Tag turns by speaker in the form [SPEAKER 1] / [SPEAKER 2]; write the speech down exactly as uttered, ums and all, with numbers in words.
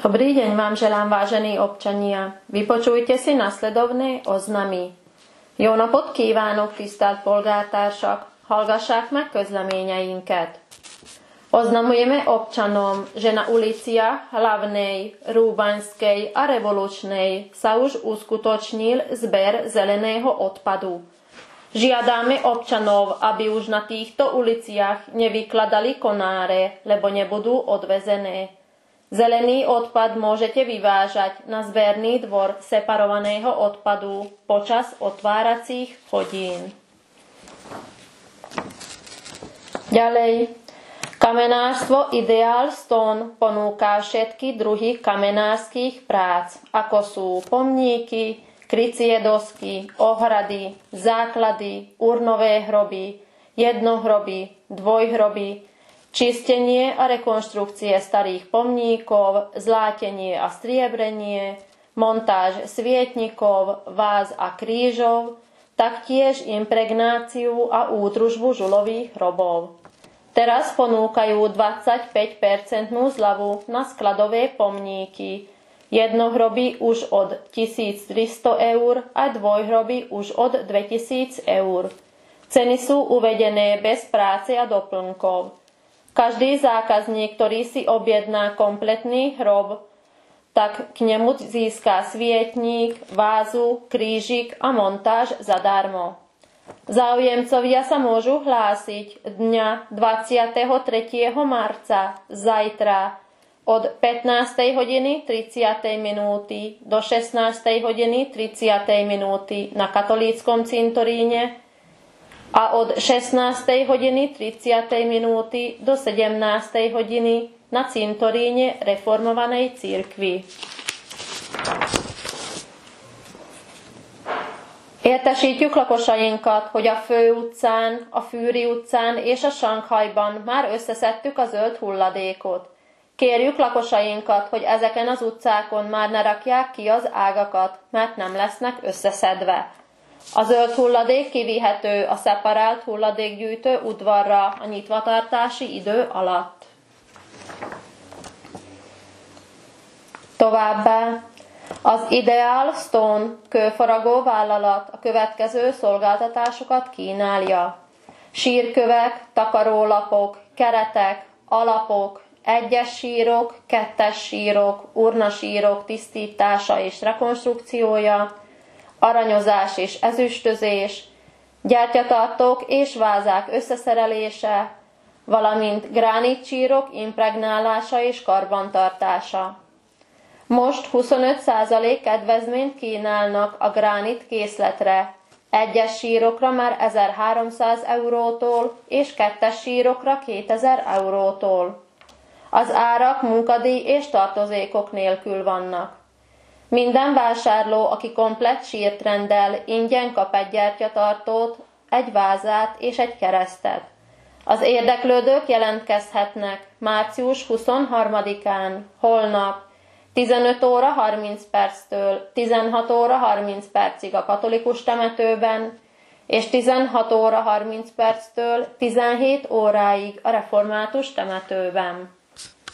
[SPEAKER 1] Dobrý deň vám želám, vážení občania. Vypočujte si nasledovné oznamy. Jó napot kívánok, tisztelt polgártársak! Hallgassák meg közleményeinket. Oznamujeme občanom, že na uliciach Hlavnej, Rúbanskej a Revolučnej sa už uskutočnil zber zeleného odpadu. Žiadame občanov, aby už na týchto uliciach nevykladali konáre, lebo nebudú odvezené. Zelený odpad môžete vyvážať na zberný dvor separovaného odpadu počas otváracích hodín. Ďalej. Kamenárstvo Ideal Stone ponúka všetky druhy kamenárskych prác, ako sú pomníky, krycie dosky, ohrady, základy, urnové hroby, jednohroby, dvojhroby, čistenie a rekonštrukcie starých pomníkov, zlátenie a striebrenie, montáž svietnikov, váz a krížov, taktiež impregnáciu a údržbu žulových hrobov. Teraz ponúkajú dvadsaťpäť percent zľavu na skladové pomníky, jednohroby už od tisíctristo eur a dvojhroby už od dvetisíc eur. Ceny sú uvedené bez práce a doplnkov. Každý zákazník, ktorý si objedná kompletný hrob, tak k nemu získa svietnik, vázu, krížik a montáž zadarmo. Záujemcovia sa môžu hlásiť dňa dvadsiateho tretieho marca, zajtra, od pätnástej hodiny tridsať minúty do šestnástej hodiny tridsať minúty na katolíckom cintoríne a od šestnástej hodiny tridsať minúty do sedemnástej hodiny na cintoríne reformovanej cirkvi. Értesítjük lakosainkat, hogy a Főutcán, a Fűri utcán és a Sankhajban már összeszedtük a zöld hulladékot. Kérjük lakosainkat, hogy ezeken az utcákon már ne rakják ki az ágakat, mert nem lesznek összeszedve. A zöld hulladék kivihető a szeparált hulladékgyűjtő udvarra a nyitvatartási idő alatt. Továbbá az Ideal Stone kőfaragó vállalat a következő szolgáltatásokat kínálja. Sírkövek, takarólapok, keretek, alapok, egyes sírok, kettes sírok, urnasírok tisztítása és rekonstrukciója, aranyozás és ezüstözés, gyertyatartók és vázák összeszerelése, valamint gránítsírok impregnálása és karbantartása. Most huszonöt százalék kedvezményt kínálnak a gránit készletre, egyes sírokra már ezerháromszáz eurótól és kettes sírokra kétezer eurótól. Az árak munkadíj és tartozékok nélkül vannak. Minden vásárló, aki komplett sírt rendel, ingyen kap egy gyertyatartót, egy vázát és egy keresztet. Az érdeklődők jelentkezhetnek március huszonharmadikán, holnap, tizenöt óra harminc perctől tizenhat óra harminc percig a katolikus temetőben, és tizenhat óra harminc perctől tizenhét óráig a református temetőben.